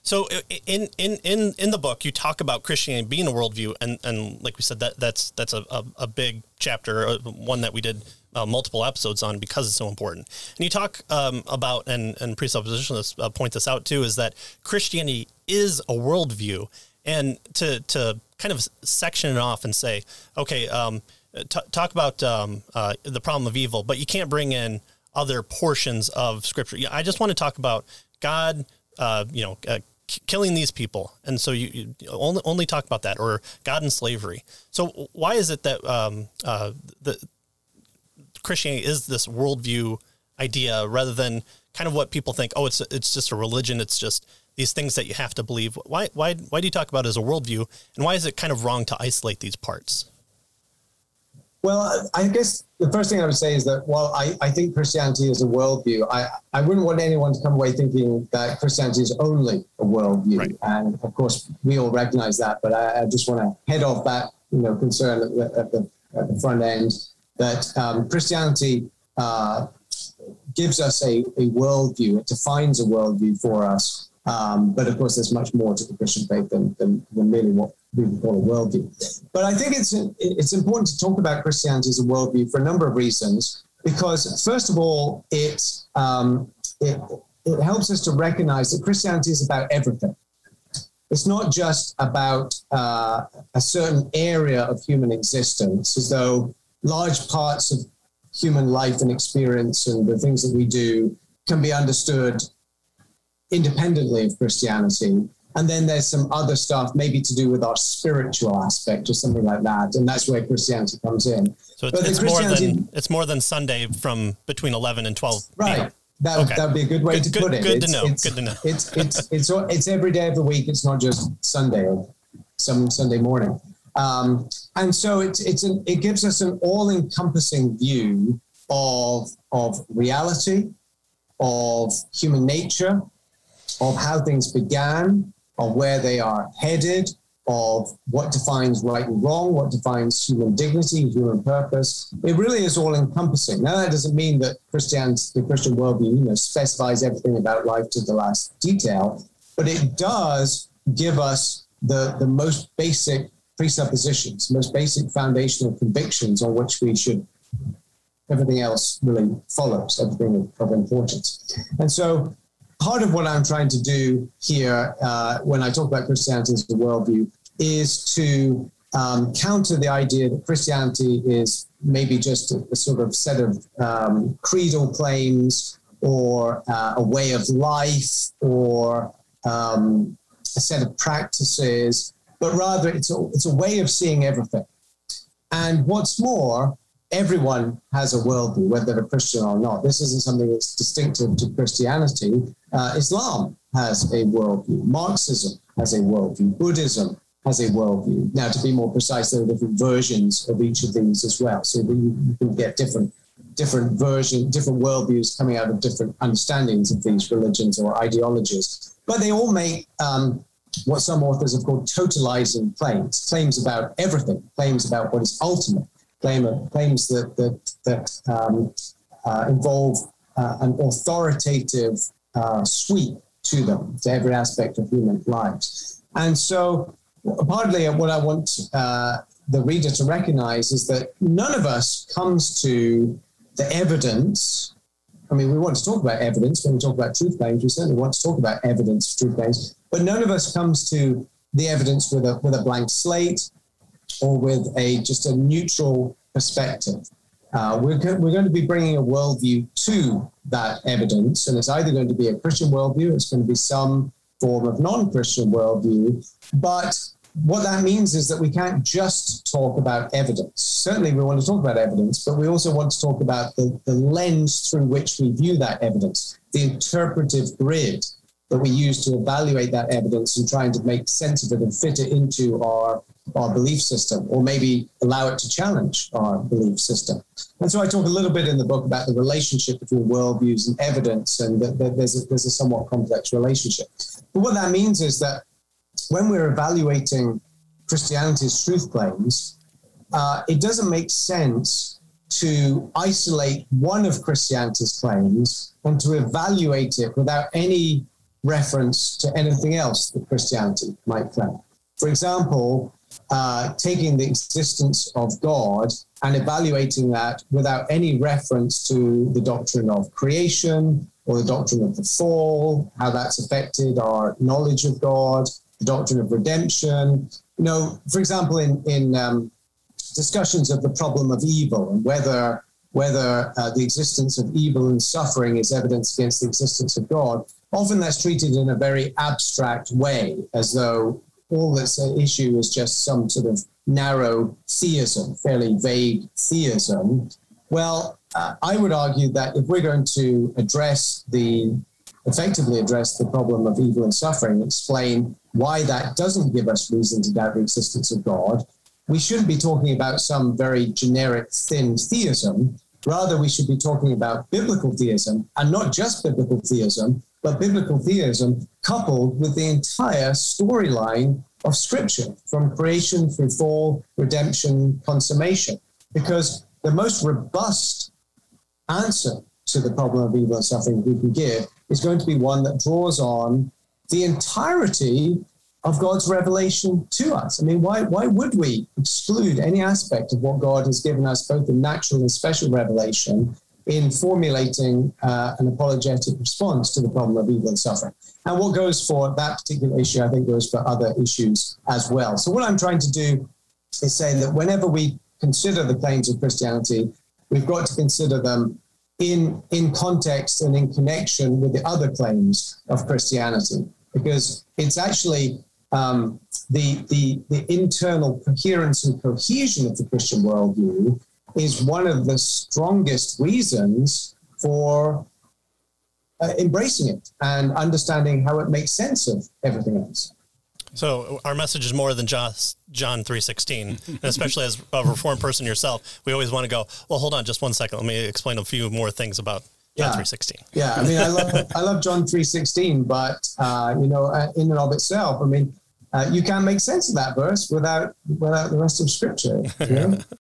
So in the book, you talk about Christianity being a worldview, and like we said, that's a big chapter, one that we did multiple episodes on because it's so important. And you talk about, and presuppositionalists point this out too, is that Christianity is a worldview, and to kind of section it off and say, okay, talk about the problem of evil, but you can't bring in other portions of Scripture. I just want to talk about God, killing these people, and so you only talk about that, or God and slavery. So why is it that the Christianity is this worldview idea rather than kind of what people think? Oh, it's just a religion. It's just these things that you have to believe. Why do you talk about it as a worldview, and why is it kind of wrong to isolate these parts? Well, I guess the first thing I would say is that while I think Christianity is a worldview, I wouldn't want anyone to come away thinking that Christianity is only a worldview. Right. And of course, we all recognize that, but I just want to head off that concern at the front end, that Christianity gives us a worldview. It defines a worldview for us. But of course, there's much more to the Christian faith than merely what we would call a worldview. But I think it's important to talk about Christianity as a worldview for a number of reasons. Because first of all, it helps us to recognize that Christianity is about everything. It's not just about a certain area of human existence, as though large parts of human life and experience and the things that we do can be understood independently of Christianity. And then there's some other stuff maybe to do with our spiritual aspect or something like that. And that's where Christianity comes in. So it's more than Sunday from between 11 and 12. Right. That would be a good way to put it. Good to know. It's every day of the week. It's not just Sunday or some Sunday morning. And so it gives us an all-encompassing view of reality, of human nature, of how things began, of where they are headed, of what defines right and wrong, what defines human dignity, human purpose. It really is all-encompassing. Now, that doesn't mean that the Christian worldview, specifies everything about life to the last detail, but it does give us the most basic presuppositions, most basic foundational convictions on which we should. Everything else really follows, everything of importance. And so part of what I'm trying to do here when I talk about Christianity as a worldview is to counter the idea that Christianity is maybe just a sort of set of creedal claims or a way of life or a set of practices, but rather it's a way of seeing everything. And what's more, everyone has a worldview, whether they're a Christian or not. This isn't something that's distinctive to Christianity. Islam has a worldview. Marxism has a worldview. Buddhism has a worldview. Now, to be more precise, there are different versions of each of these as well. So you can get different worldviews coming out of different understandings of these religions or ideologies. But they all make what some authors have called totalizing claims about everything, claims about what is ultimate, claims that involve an authoritative sweep to them, to every aspect of human lives. And so partly what I want the reader to recognize is that none of us comes to the evidence. I mean, we want to talk about evidence when we talk about truth claims. We certainly want to talk about evidence for truth claims, but none of us comes to the evidence with a blank slate or with just a neutral perspective. We're going to be bringing a worldview to that evidence, and it's either going to be a Christian worldview, it's going to be some form of non-Christian worldview. But what that means is that we can't just talk about evidence. Certainly we want to talk about evidence, but we also want to talk about the lens through which we view that evidence, the interpretive grid that we use to evaluate that evidence and trying to make sense of it and fit it into our belief system, or maybe allow it to challenge our belief system. And so I talk a little bit in the book about the relationship between worldviews and evidence, and that there's a somewhat complex relationship. But what that means is that when we're evaluating Christianity's truth claims, it doesn't make sense to isolate one of Christianity's claims and to evaluate it without any reference to anything else that Christianity might claim. For example, taking the existence of God and evaluating that without any reference to the doctrine of creation or the doctrine of the fall, how that's affected our knowledge of God, the doctrine of redemption. For example, in discussions of the problem of evil and whether the existence of evil and suffering is evidence against the existence of God, often that's treated in a very abstract way, as though all that's at issue is just some sort of narrow theism, fairly vague theism. Well, I would argue that if we're going to effectively address the problem of evil and suffering, explain why that doesn't give us reason to doubt the existence of God, we shouldn't be talking about some very generic, thin theism. Rather, we should be talking about biblical theism, and not just biblical theism, but biblical theism coupled with the entire storyline of Scripture, from creation through fall, redemption, consummation. Because the most robust answer to the problem of evil and suffering we can give is going to be one that draws on the entirety of God's revelation to us. I mean, why would we exclude any aspect of what God has given us, both in natural and special revelation, in formulating an apologetic response to the problem of evil and suffering? And what goes for that particular issue, I think goes for other issues as well. So what I'm trying to do is say that whenever we consider the claims of Christianity, we've got to consider them in context and in connection with the other claims of Christianity, because it's actually the internal coherence and cohesion of the Christian worldview is one of the strongest reasons for embracing it and understanding how it makes sense of everything else. So our message is more than just John 3:16, and especially as a Reformed person yourself, we always want to go, well, hold on just one second. Let me explain a few more things about John 3:16. Yeah, I mean, I love John 3:16, but, in and of itself, I mean, you can't make sense of that verse without the rest of Scripture.